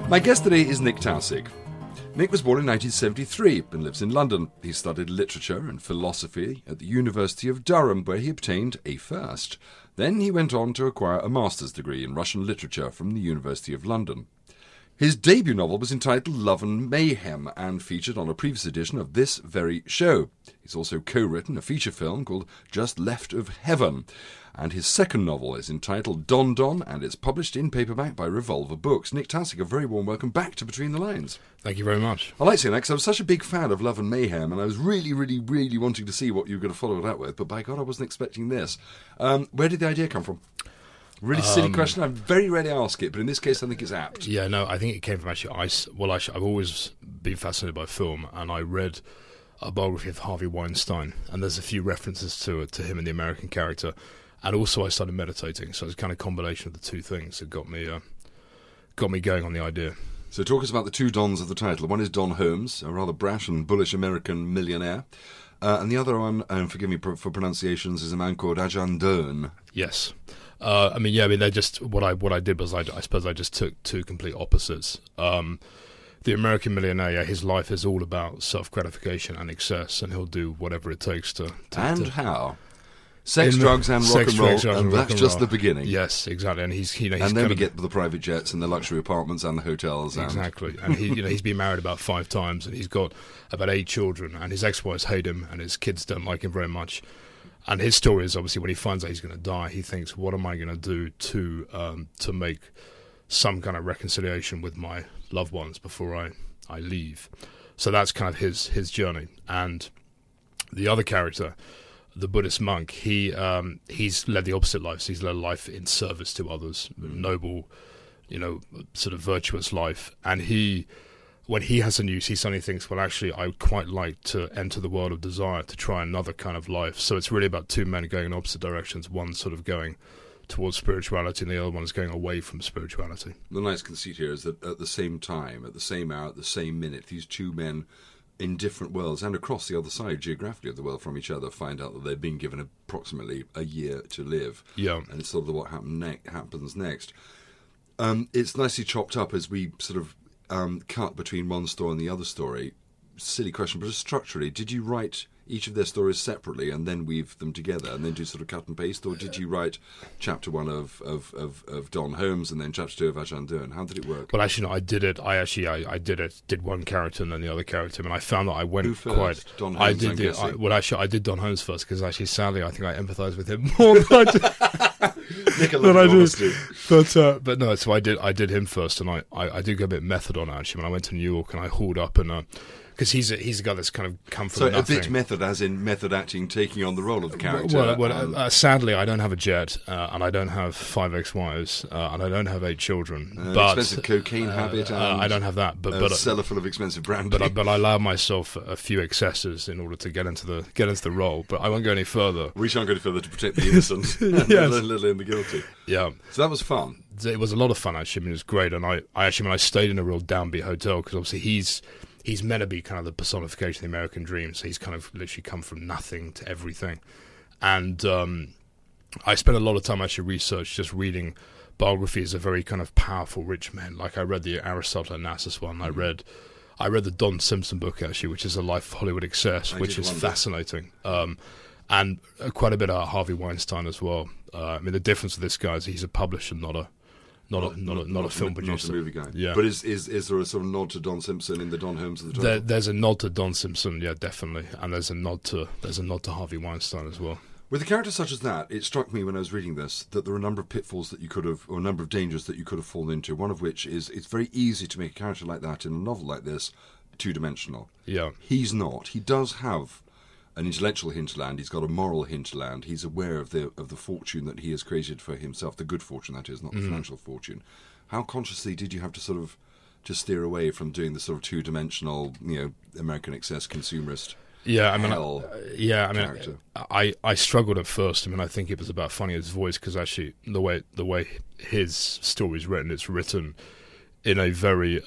My guest today is Nick Taussig. Nick was born in 1973 and lives in London. He studied literature and philosophy at the University of Durham, where he obtained a first. Then he went on to acquire a master's degree in Russian literature from the University of London. His debut novel was entitled Love and Mayhem and featured on a previous edition of this very show. He's also co-written a feature film called Just Left of Heaven. And his second novel is entitled Don Don, and it's published in paperback by Revolver Books. Nick Taussig, a very warm welcome back to Between the Lines. Thank you very much. I like saying that because I was such a big fan of Love and Mayhem, and I was really, really, really wanting to see what you were going to follow it up with, but by God, I wasn't expecting this. Where did the idea come from? Really silly question. I very rarely ask it, but in this case, I think it's apt. Yeah, no, I think it came from actually I've always been fascinated by film, and I read a biography of Harvey Weinstein, and there's a few references to him and the American character. And also I started meditating, so it's kind of a combination of the two things that got me going on the idea. So talk us about the two Dons of the title. One is Don Holmes, a rather brash and bullish American millionaire. And the other one, and forgive me for pronunciations, is a man called Ajahn Doan. Yes. They're just, what I did was I suppose I just took two complete opposites. The American millionaire, his life is all about self-gratification and excess, and he'll do whatever it takes to how? Sex, drugs, and rock and roll, and that's just the beginning. Yes, exactly. And he's and then we get the private jets and the luxury apartments and the hotels. Exactly. And he's been married about 5 times, and he's got about 8 children, and his ex-wives hate him, and his kids don't like him very much. And his story is obviously when he finds out he's going to die, he thinks, "What am I going to do to make some kind of reconciliation with my loved ones before I leave?" So that's kind of his journey. And the other character, the Buddhist monk, he's led the opposite life. So he's led a life in service to others, noble, sort of virtuous life. And when he has a news, he suddenly thinks, well, actually, I would quite like to enter the world of desire, to try another kind of life. So it's really about two men going in opposite directions, one sort of going towards spirituality and the other one is going away from spirituality. The nice conceit here is that at the same time, at the same hour, at the same minute, these two men in different worlds and across the other side geographically of the world from each other find out that they've been given approximately a year to live. Yeah. And it's sort of what happens next. It's nicely chopped up as we sort of cut between one story and the other story. Silly question, but just structurally, did you write each of their stories separately and then weave them together and then do sort of cut and paste, or did you write chapter 1 of Don Holmes and then chapter 2 of Ajahn Doan? How did it work? Well, actually, no, I did it. I did one character and then the other character, and I found that I went Who first? Quite. Don Holmes, I did Don Holmes first because actually, sadly, I think I empathise with him more than I did. But no, so I did him first, and I did go a bit method on it, actually. When I went to New York and I hauled up and. Because he's a guy that's kind of come from nothing. So a bit method, as in method acting, taking on the role of the character. Sadly, I don't have a jet, and I don't have 5 ex-wives, and I don't have 8 children. Expensive cocaine habit. And I don't have that. But a cellar full of expensive brandy. But I allow myself a few excesses in order to get into the role. But I won't go any further. We shan't go any further to protect the innocent and little in the guilty. Yeah. So that was fun. It was a lot of fun, actually. I mean, it was great, and I actually stayed in a real downbeat hotel because obviously he's meant to be kind of the personification of the American dream, so he's kind of literally come from nothing to everything. And I spent a lot of time actually just reading biographies of very kind of powerful rich men. Like I read the Aristotle Onassis one. Mm-hmm. I read the Don Simpson book, actually, which is A Life of Hollywood Excess, which is fascinating. And quite a bit of Harvey Weinstein as well. I mean, the difference with this guy is he's a publisher, not a film producer. Not a movie guy. Yeah. But is there a sort of nod to Don Simpson in the Don Holmes of the title? There's a nod to Don Simpson, yeah, definitely. And there's a nod to Harvey Weinstein as well. With a character such as that, it struck me when I was reading this that there are a number of pitfalls that you could have, or a number of dangers that you could have fallen into. One of which is it's very easy to make a character like that in a novel like this two-dimensional. Yeah. He's not. He does have an intellectual hinterland. He's got a moral hinterland. He's aware of the fortune that he has created for himself, the good fortune, that is, not the financial fortune. How consciously did you have to sort of just steer away from doing the sort of two-dimensional, American excess consumerist? I struggled at first. I mean, I think it was about finding his voice because actually the way his story is written, it's written in a very